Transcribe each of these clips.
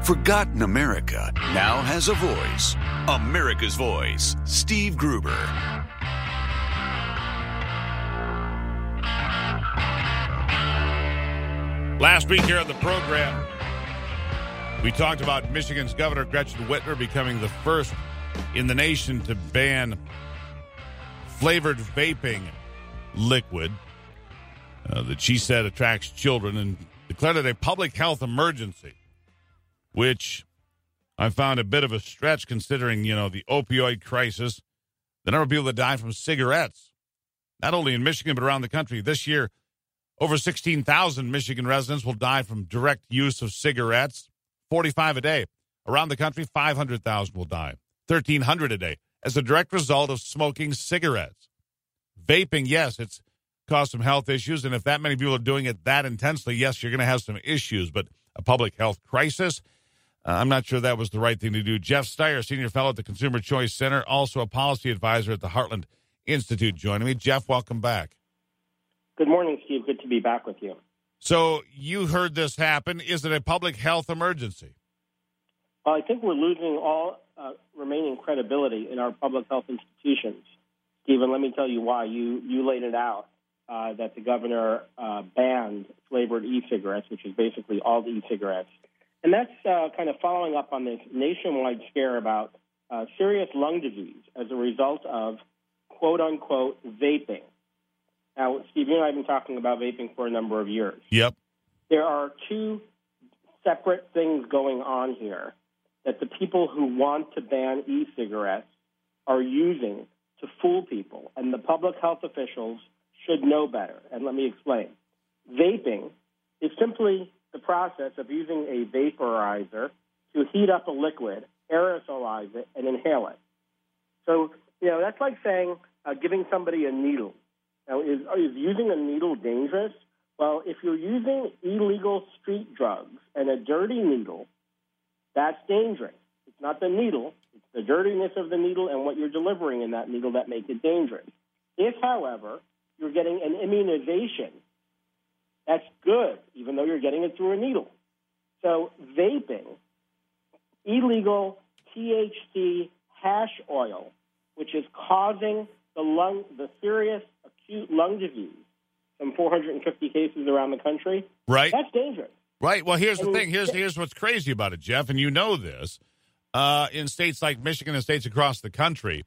Forgotten America now has a voice. America's Voice, Steve Gruber. Last week here on the program, we talked about Michigan's Governor Gretchen Whitmer becoming the first in the nation to ban flavored vaping liquid that she said attracts children, and declared it a public health emergency, which I found a bit of a stretch considering, the opioid crisis, the number of people that die from cigarettes, not only in Michigan but around the country. This year, over 16,000 Michigan residents will die from direct use of cigarettes, 45 a day. Around the country, 500,000 will die, 1,300 a day, as a direct result of smoking cigarettes. Vaping, yes, it's caused some health issues, and if that many people are doing it that intensely, yes, you're going to have some issues, but a public health crisis, I'm not sure that was the right thing to do. Jeff Steyer, Senior Fellow at the Consumer Choice Center, also a policy advisor at the Heartland Institute, joining me. Jeff, welcome back. Good morning, Steve. Good to be back with you. So you heard this happen. Is it a public health emergency? Well, I think we're losing all remaining credibility in our public health institutions. Stephen, let me tell you why. You laid it out, that the governor banned flavored e-cigarettes, which is basically all the e-cigarettes. And that's kind of following up on this nationwide scare about serious lung disease as a result of, quote-unquote, vaping. Now, Steve, you and I have been talking about vaping for a number of years. Yep. There are two separate things going on here that the people who want to ban e-cigarettes are using to fool people, and the public health officials should know better. And let me explain. Vaping is simply the process of using a vaporizer to heat up a liquid, aerosolize it, and inhale it. So, that's like saying giving somebody a needle. Now, is using a needle dangerous? Well, if you're using illegal street drugs and a dirty needle, that's dangerous. It's not the needle. It's the dirtiness of the needle and what you're delivering in that needle that make it dangerous. If, however, you're getting an immunization, that's good, even though you're getting it through a needle. So vaping, illegal THC hash oil, which is causing the serious acute lung disease, some 450 cases around the country. Right. That's dangerous. Right. Well, here's the thing. Here's what's crazy about it, Jeff, and you know this. In states like Michigan and states across the country,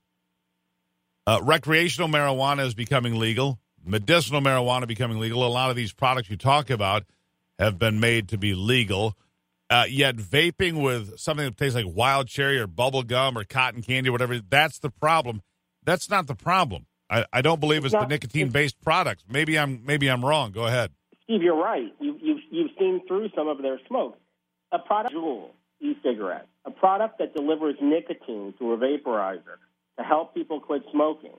recreational marijuana is becoming legal. Medicinal marijuana becoming legal. A lot of these products you talk about have been made to be legal. Yet vaping with something that tastes like wild cherry or bubble gum or cotton candy or whatever, that's the problem. That's not the problem. I don't believe it's the nicotine-based products. Maybe I'm wrong. Go ahead. Steve, you're right. You've seen through some of their smoke. A product, Juul e-cigarette, a product that delivers nicotine through a vaporizer to help people quit smoking,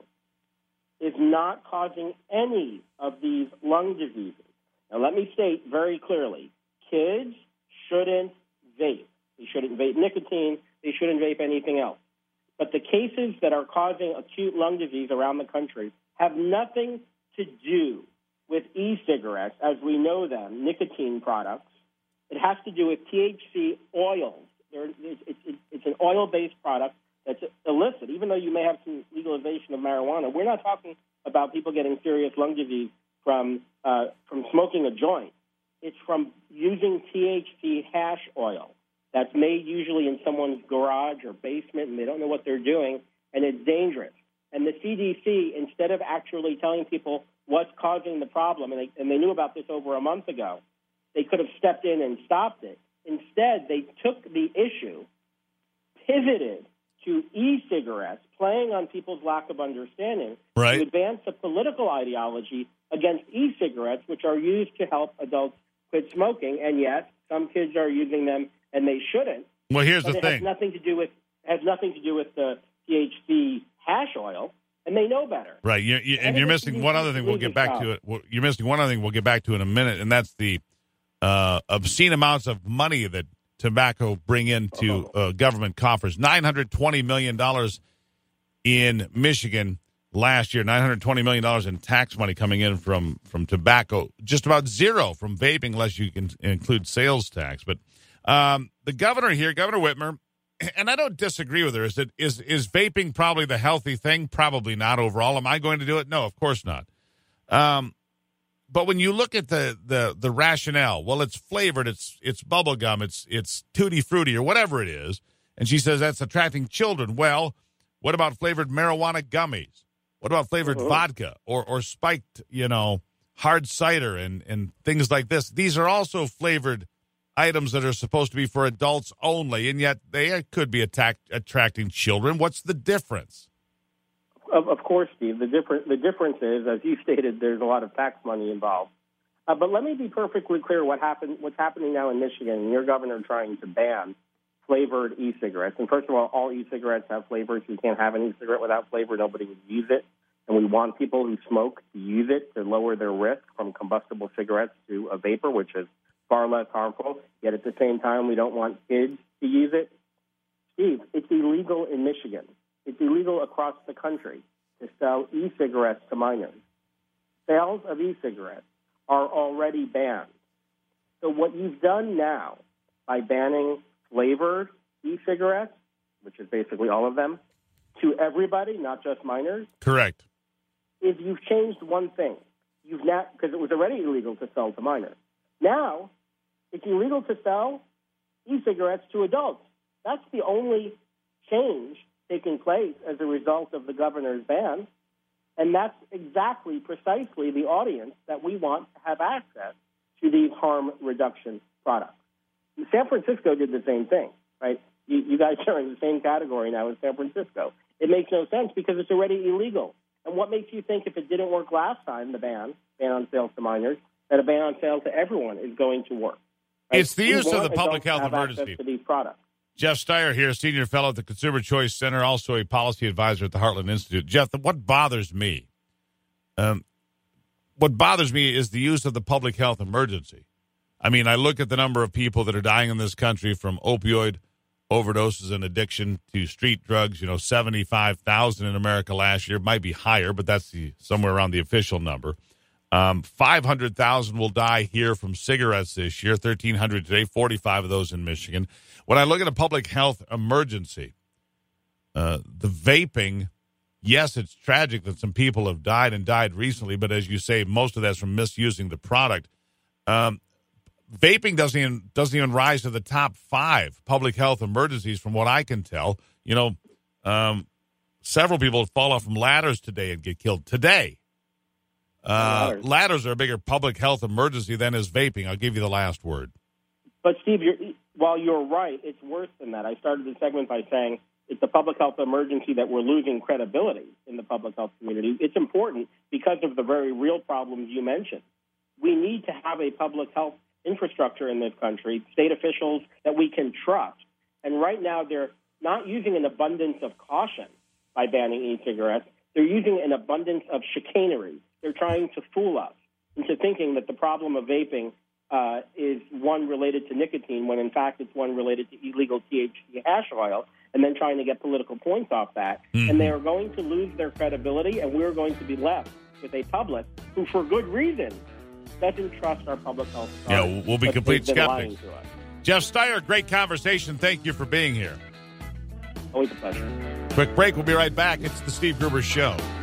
is not causing any of these lung diseases. Now, let me state very clearly, kids shouldn't vape. They shouldn't vape nicotine. They shouldn't vape anything else. But the cases that are causing acute lung disease around the country have nothing to do with e-cigarettes as we know them, nicotine products. It has to do with THC oils. It's an oil-based product that's illicit. Even though you may have some legalization of marijuana, we're not talking about people getting serious lung disease from smoking a joint. It's from using THC hash oil that's made usually in someone's garage or basement, and they don't know what they're doing, and it's dangerous. And the CDC, instead of actually telling people what's causing the problem, and they knew about this over a month ago, they could have stepped in and stopped it. Instead, they took the issue, pivoted to e-cigarettes, playing on people's lack of understanding, right, to advance a political ideology against e-cigarettes, which are used to help adults quit smoking, and yet some kids are using them, and they shouldn't. Well, here's the thing. It has nothing to do with the THC hash oil, and they know better. Right, you're missing one other thing. We'll get back to it. You're missing one other thing. We'll get back to in a minute, and that's the obscene amounts of money that tobacco bring into government coffers. $920 million in Michigan last year. $920 million in tax money coming in from tobacco. Just about zero from vaping, unless you can include sales tax. But The governor here, Governor Whitmer, and I don't disagree with her. Is vaping probably the healthy thing? Probably not overall. Am I going to do it? No, of course not. But when you look at the rationale, well, it's flavored, it's bubble gum, it's tutti frutti or whatever it is, and she says that's attracting children. Well, what about flavored marijuana gummies? What about flavored vodka or spiked, hard cider and things like this? These are also flavored items that are supposed to be for adults only, and yet they could be attracting children. What's the difference? Of course, Steve. The difference is, as you stated, there's a lot of tax money involved. But let me be perfectly clear what's happening now in Michigan, and your governor trying to ban flavored e-cigarettes. And first of all e-cigarettes have flavors. You can't have an e-cigarette without flavor. Nobody would use it. And we want people who smoke to use it to lower their risk from combustible cigarettes to a vapor, which is far less harmful. Yet at the same time, we don't want kids to use it. Steve, it's illegal in Michigan. It's illegal across the country to sell e-cigarettes to minors. Sales of e-cigarettes are already banned. So what you've done now by banning flavored e-cigarettes, which is basically all of them, to everybody, not just minors. Correct. Is you've changed one thing. You've now, because it was already illegal to sell to minors. Now, it's illegal to sell e-cigarettes to adults. That's the only change taking place as a result of the governor's ban. And that's precisely the audience that we want to have access to these harm reduction products. San Francisco did the same thing, right? You guys are in the same category now as San Francisco. It makes no sense because it's already illegal. And what makes you think if it didn't work last time, the ban on sales to minors, that a ban on sales to everyone is going to work? Right? It's the use of the public health emergency. To these products. Jeff Steyer here, senior fellow at the Consumer Choice Center, also a policy advisor at the Heartland Institute. Jeff, what bothers me? What bothers me is the use of the public health emergency. I mean, I look at the number of people that are dying in this country from opioid overdoses and addiction to street drugs. 75,000 in America last year. Might be higher, but that's somewhere around the official number. 500,000 will die here from cigarettes this year, 1,300 today, 45 of those in Michigan. When I look at a public health emergency, the vaping, yes, it's tragic that some people have died and died recently, but as you say, most of that's from misusing the product. Vaping doesn't even rise to the top 5 public health emergencies from what I can tell. Several people fall off from ladders today and get killed today. Ladders are a bigger public health emergency than is vaping. I'll give you the last word. But, Steve, while you're right, it's worse than that. I started the segment by saying it's a public health emergency that we're losing credibility in the public health community. It's important because of the very real problems you mentioned. We need to have a public health infrastructure in this country, state officials that we can trust. And right now they're not using an abundance of caution by banning e-cigarettes. They're using an abundance of chicanery. They're trying to fool us into thinking that the problem of vaping is one related to nicotine, when in fact it's one related to illegal THC hash oil, and then trying to get political points off that. Mm-hmm. And they are going to lose their credibility, and we're going to be left with a public who, for good reason, doesn't trust our public health. Yeah, we'll be complete skeptics. Jeff Steyer, great conversation. Thank you for being here. Always a pleasure. Quick break. We'll be right back. It's the Steve Gruber Show.